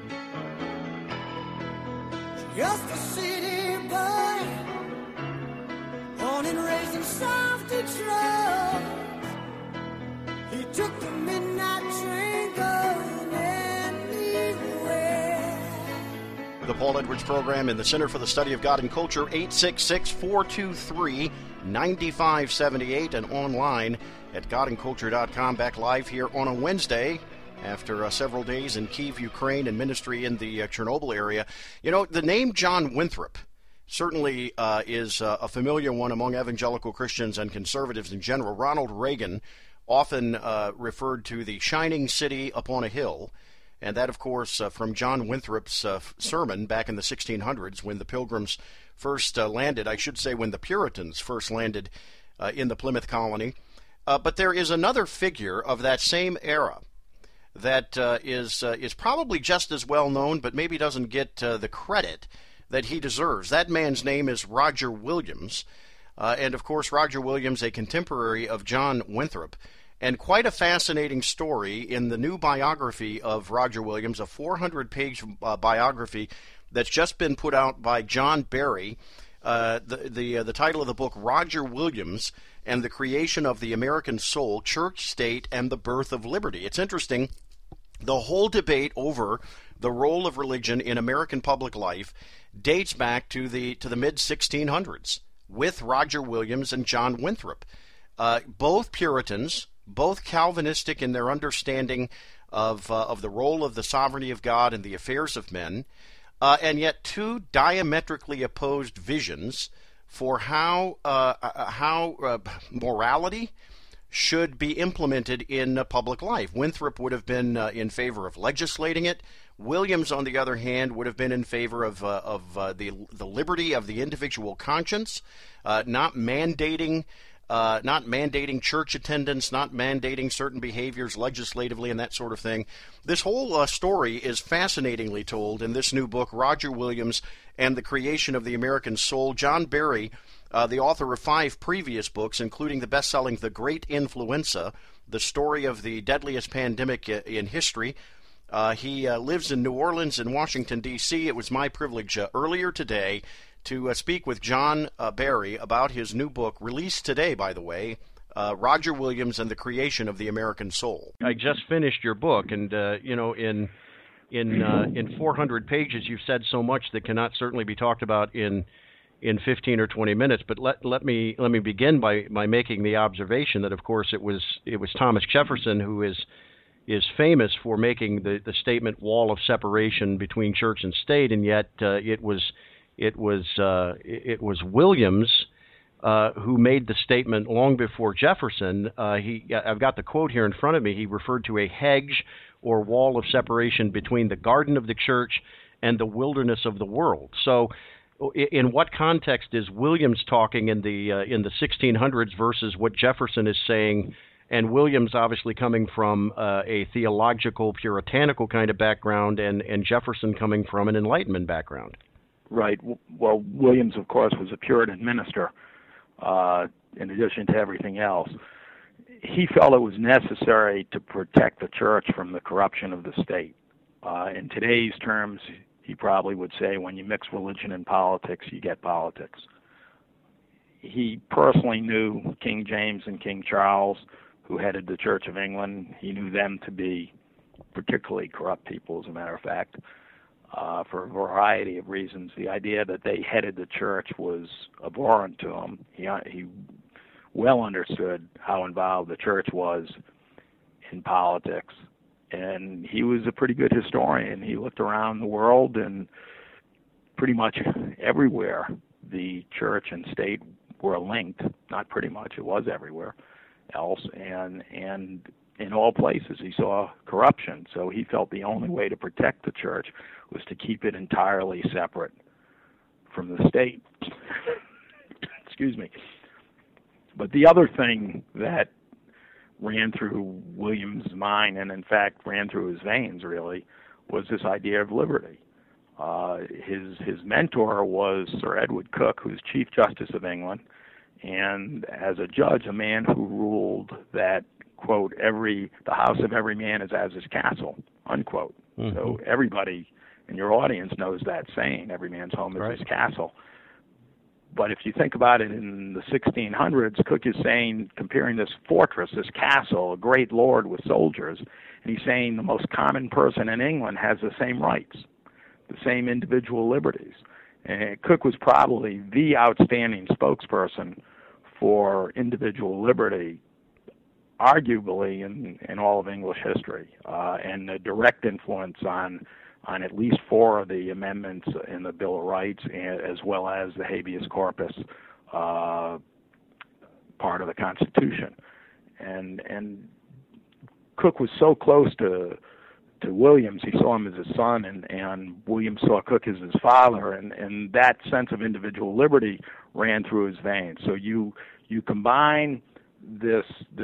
Just a city boy, born and raised in South Detroit. He took the midnight train going anywhere. The Paul Edwards Program in the Center for the Study of God and Culture, 866-423-9578, and online at godandculture.com. Back live here on a Wednesday after several days in Kyiv, Ukraine, and ministry in the Chernobyl area. You know, the name John Winthrop certainly is a familiar one among evangelical Christians and conservatives in general. Ronald Reagan often referred to the shining city upon a hill, and that, of course, from John Winthrop's sermon back in the 1600s when the Pilgrims first landed. I should say when the Puritans first landed in the Plymouth colony. But there is another figure of that same era that is probably just as well known, but maybe doesn't get the credit that he deserves. That man's name is Roger Williams, and of course Roger Williams, a contemporary of John Winthrop, and quite a fascinating story in the new biography of Roger Williams, a 400-page biography that's just been put out by John Barry. The title of the book, Roger Williams and the Creation of the American Soul, Church, State, and the Birth of Liberty. It's interesting. The whole debate over the role of religion in American public life dates back to the mid-1600s with Roger Williams and John Winthrop. Both Puritans, both Calvinistic in their understanding of the role of the sovereignty of God and the affairs of men, and yet two diametrically opposed visions for how morality should be implemented in public life. Winthrop would have been in favor of legislating it. Williams, on the other hand, would have been in favor of the liberty of the individual conscience, not mandating church attendance, not mandating certain behaviors legislatively and that sort of thing. This whole story is fascinatingly told in this new book, Roger Williams and the Creation of the American Soul. John Barry, the author of 5 previous books, including the best-selling The Great Influenza, the story of the deadliest pandemic in history. He lives in New Orleans and Washington, D.C. It was my privilege earlier today to speak with John Barry about his new book, released today, by the way, Roger Williams and the Creation of the American Soul. I just finished your book, and in 400 pages, you've said so much that cannot certainly be talked about in 15 or 20 minutes. But let me begin by making the observation that, of course, it was Thomas Jefferson who is famous for making the statement wall of separation between church and state, and yet it was Williams who made the statement long before Jefferson. I've got the quote here in front of me. He referred to a hedge or wall of separation between the garden of the church and the wilderness of the world. So, in what context is Williams talking in the 1600s versus what Jefferson is saying? And Williams obviously coming from a theological, puritanical kind of background, and Jefferson coming from an Enlightenment background. Right. Well, Williams, of course, was a Puritan minister, in addition to everything else. He felt it was necessary to protect the church from the corruption of the state. In today's terms, he probably would say when you mix religion and politics, you get politics. He personally knew King James and King Charles, who headed the Church of England. He knew them to be particularly corrupt people, as a matter of fact, for a variety of reasons. The idea that they headed the church was abhorrent to him. He well understood how involved the church was in politics. And he was a pretty good historian. He looked around the world, and pretty much everywhere the church and state were linked. Not pretty much, it was everywhere else. And in all places he saw corruption. So he felt the only way to protect the church was to keep it entirely separate from the state. Excuse me. But the other thing that ran through Williams' mind, and in fact ran through his veins really, was this idea of liberty. His mentor was Sir Edward Coke, who was Chief Justice of England, and as a judge, a man who ruled that, quote, the house of every man is as his castle, unquote. Mm-hmm. So everybody in your audience knows that saying, every man's home is his castle. But if you think about it in the 1600s, Cook is saying, comparing this fortress, this castle, a great lord with soldiers, and he's saying the most common person in England has the same rights, the same individual liberties. And Cook was probably the outstanding spokesperson for individual liberty, arguably in all of English history, and a direct influence on at least 4 of the amendments in the Bill of Rights, as well as the habeas corpus part of the Constitution. And Cook was so close to Williams, he saw him as his son, and Williams saw Cook as his father, and that sense of individual liberty ran through his veins. So you combine this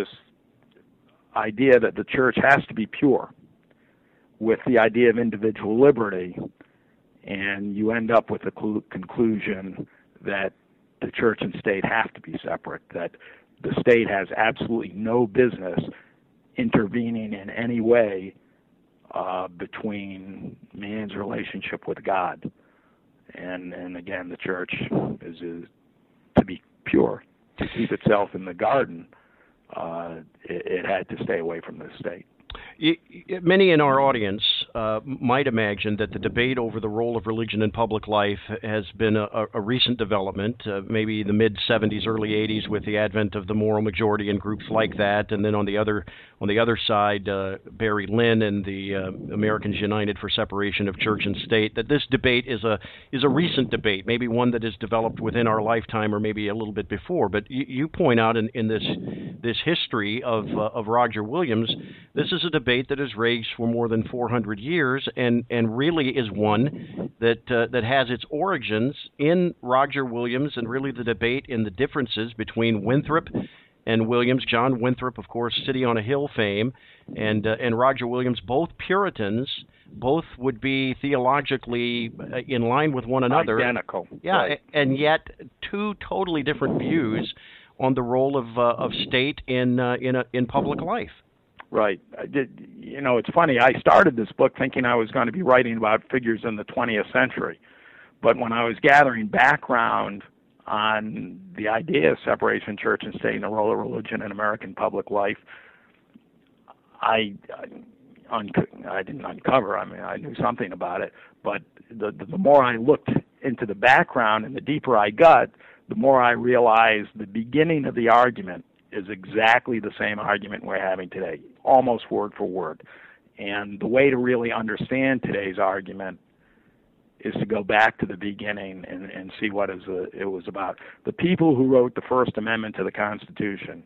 idea that the church has to be pure with the idea of individual liberty, and you end up with the conclusion that the church and state have to be separate, that the state has absolutely no business intervening in any way between man's relationship with God. And again, the church is to be pure, to keep itself in the garden. It had to stay away from the state. Many in our audience might imagine that the debate over the role of religion in public life has been a recent development, maybe the mid-'70s, early '80s, with the advent of the moral majority and groups like that, and then on the other side, Barry Lynn and the Americans United for Separation of Church and State. That this debate is a recent debate, maybe one that has developed within our lifetime or maybe a little bit before. But you point out in this history of Roger Williams, this is a debate that has raged for more than 400 years, and really is one that has its origins in Roger Williams, and really the debate in the differences between Winthrop and Williams. John Winthrop, of course, City on a Hill fame, and Roger Williams, both Puritans, both would be theologically in line with one another. Identical. Yeah, right. And yet 2 totally different views on the role of state in public life. Right. It's funny. I started this book thinking I was going to be writing about figures in the 20th century. But when I was gathering background on the idea of separation of church and state and the role of religion in American public life, I didn't uncover. I mean, I knew something about it. But the more I looked into the background and the deeper I got, the more I realized the beginning of the argument is exactly the same argument we're having today, almost word for word. And the way to really understand today's argument is to go back to the beginning and see what it was about. The people who wrote the First Amendment to the Constitution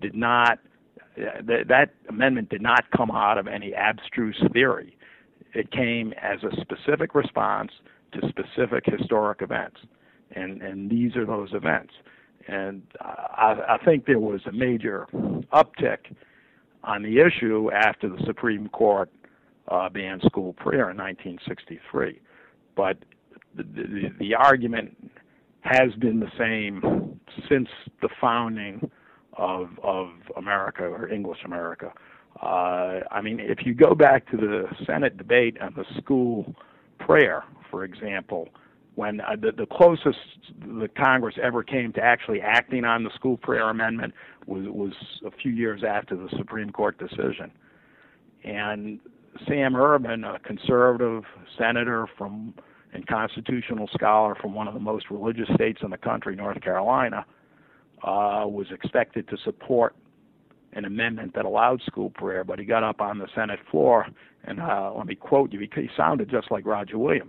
that amendment did not come out of any abstruse theory. It came as a specific response to specific historic events. And these are those events. And I think there was a major uptick on the issue after the Supreme Court banned school prayer in 1963. But the argument has been the same since the founding of America, or English America. I mean, if you go back to the Senate debate on the school prayer, for example, when the closest the Congress ever came to actually acting on the school prayer amendment was a few years after the Supreme Court decision. And Sam Urban, a conservative senator and constitutional scholar from one of the most religious states in the country, North Carolina, was expected to support an amendment that allowed school prayer, but he got up on the Senate floor, and let me quote you, he sounded just like Roger Williams.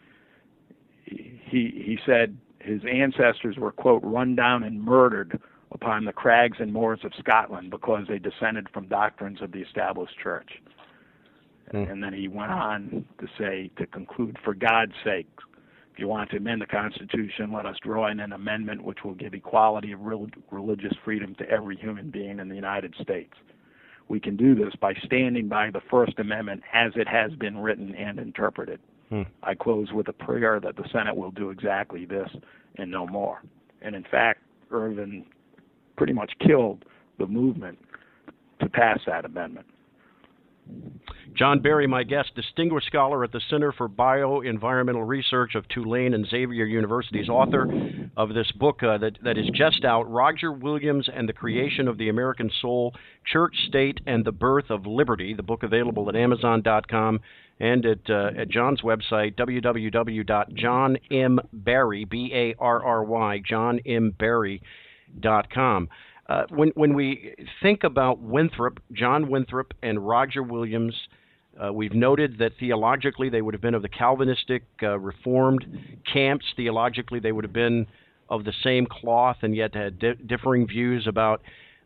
He said his ancestors were, quote, run down and murdered upon the crags and moors of Scotland because they descended from doctrines of the established church. And then he went on to say, to conclude, for God's sake, if you want to amend the Constitution, let us draw in an amendment which will give equality of religious freedom to every human being in the United States. We can do this by standing by the First Amendment as it has been written and interpreted. I close with a prayer that the Senate will do exactly this and no more. And in fact, Irvin pretty much killed the movement to pass that amendment. John Barry, my guest, distinguished scholar at the Center for Bioenvironmental Research of Tulane and Xavier University's author of this book that is just out, Roger Williams and the Creation of the American Soul, Church, State, and the Birth of Liberty. The book available at Amazon.com and at John's website, www.johnmbarry, B-A-R-R-Y, johnmbarry.com. When we think about Winthrop, John Winthrop, and Roger Williams, we've noted that theologically they would have been of the Calvinistic Reformed camps. Theologically they would have been of the same cloth and yet had differing views about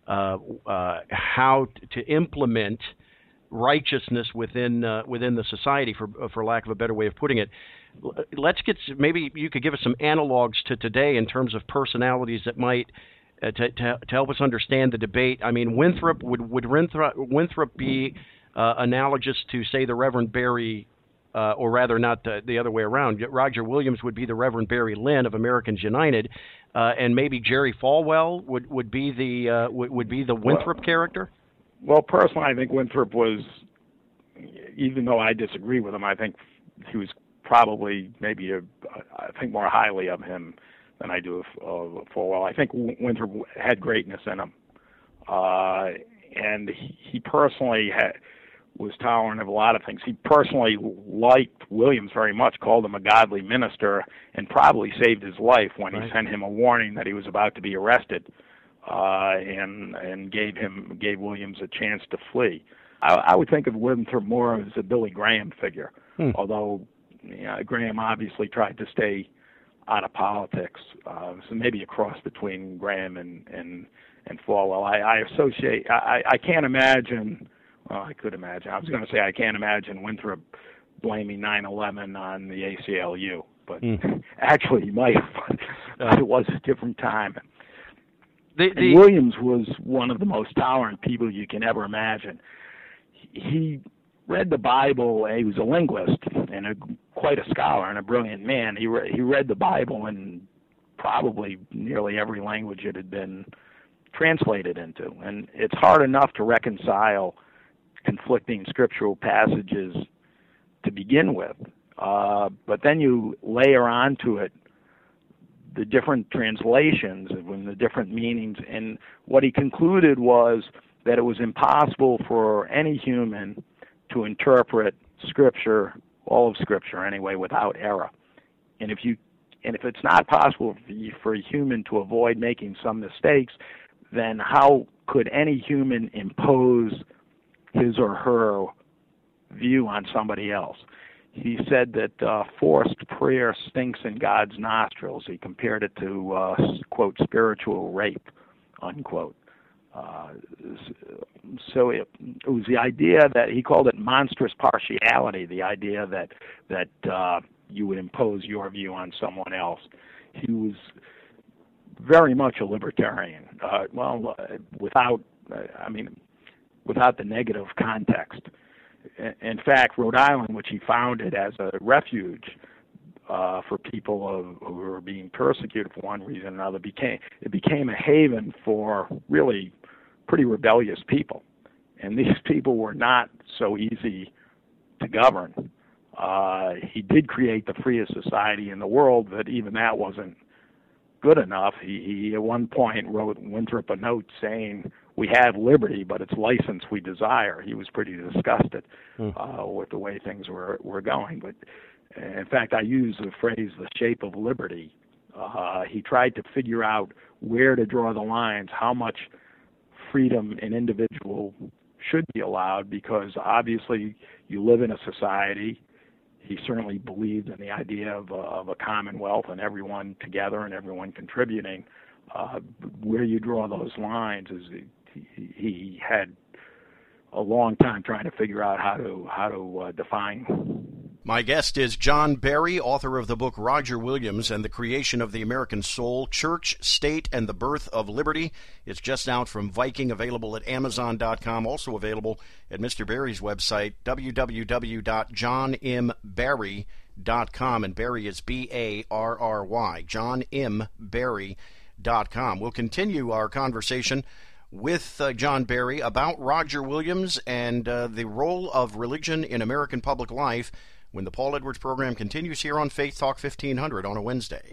how to implement righteousness within the society, for lack of a better way of putting it. Let's get, maybe you could give us some analogs to today in terms of personalities that might to help us understand the debate. I mean, Winthrop, would Winthrop be analogous to, say, the Reverend Barry, or rather not the other way around? Roger Williams would be the Reverend Barry Lynn of Americans United, and maybe Jerry Falwell would be the Winthrop character? Well, personally, I think Winthrop was, even though I disagree with him, I think he was probably I think more highly of him than I do of Falwell. I think Winthrop had greatness in him, and he personally was tolerant of a lot of things. He personally liked Williams very much, called him a godly minister, and probably saved his life when he sent him a warning that he was about to be arrested, and gave Williams a chance to flee. I would think of Winthrop more as a Billy Graham figure, although Graham obviously tried to stay out of politics, so maybe a cross between Graham and Falwell. I can't imagine. Well, I could imagine. I was going to say I can't imagine Winthrop blaming 9/11 on the ACLU, but actually he might have. But it was a different time. Williams was one of the most tolerant people you can ever imagine. He read the Bible. He was a linguist and quite a scholar and a brilliant man. He read the Bible in probably nearly every language it had been translated into. And it's hard enough to reconcile conflicting scriptural passages to begin with. But then you layer onto it the different translations and the different meanings. And what he concluded was that it was impossible for any human to interpret Scripture, all of Scripture anyway, without error. And if it's not possible for a human to avoid making some mistakes, then how could any human impose his or her view on somebody else? He said that forced prayer stinks in God's nostrils. He compared it to, quote, spiritual rape, unquote. So it was the idea that he called it monstrous partiality, the idea that you would impose your view on someone else. He was very much a libertarian, without the negative context. In fact, Rhode Island, which he founded as a refuge for people who were being persecuted for one reason or another, became a haven for really pretty rebellious people. And these people were not so easy to govern. He did create the freest society in the world, but even that wasn't good enough. He at one point wrote Winthrop a note saying, "We have liberty, but it's license we desire." He was pretty disgusted with the way things were going. But in fact, I use the phrase "the shape of liberty." He tried to figure out where to draw the lines, how much freedom an individual should be allowed, because obviously you live in a society. He certainly believed in the idea of a commonwealth and everyone together and everyone contributing. Where you draw those lines is he had a long time trying to figure out how to define. My guest is John Barry, author of the book Roger Williams and the Creation of the American Soul, Church, State, and the Birth of Liberty. It's just out from Viking, available at Amazon.com, also available at Mr. Barry's website, www.johnmbarry.com, and Barry is B-A-R-R-Y, johnmbarry.com. We'll continue our conversation with John Barry about Roger Williams and the role of religion in American public life when the Paul Edwards program continues here on Faith Talk 1500 on a Wednesday.